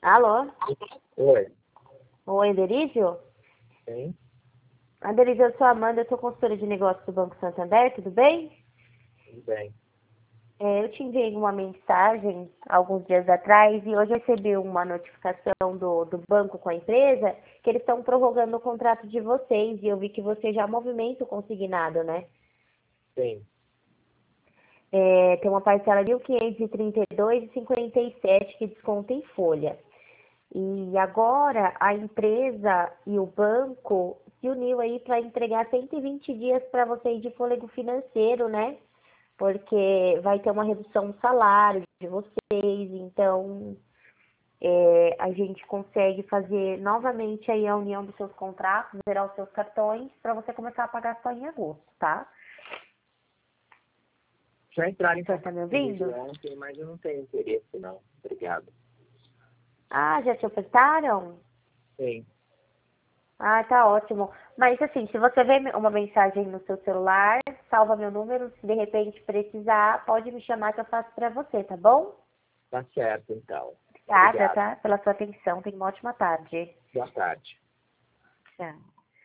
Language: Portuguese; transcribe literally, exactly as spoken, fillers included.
Alô? Oi. Oi, Derísio? Sim. A Derísio, eu sou a Amanda, eu sou consultora de negócios do Banco Santander, tudo bem? Tudo bem. É, eu te enviei uma mensagem alguns dias atrás e hoje eu recebi uma notificação do, do banco com a empresa que eles estão prorrogando o contrato de vocês e eu vi que você já movimenta o consignado, né? Sim. É, tem uma parcela de mil quinhentos e trinta e dois reais e cinquenta e sete que desconta em folha. E agora a empresa e o banco se uniu aí para entregar cento e vinte dias para vocês de fôlego financeiro, né? Porque vai ter uma redução no salário de vocês, então é, a gente consegue fazer novamente aí a união dos seus contratos, zerar os seus cartões para você começar a pagar só em agosto, tá? Já entraram em Você tá contato me comigo ouvindo? ontem, mas eu não tenho interesse, não. Obrigado. Ah, já te ofertaram? Sim. Ah, tá ótimo. Mas assim, se você vê uma mensagem no seu celular, salva meu número. Se de repente precisar, pode me chamar que eu faço pra você, tá bom? Tá certo, então. Obrigada, Obrigado. tá? Pela sua atenção. Tenha uma ótima tarde. Boa tarde. Tchau.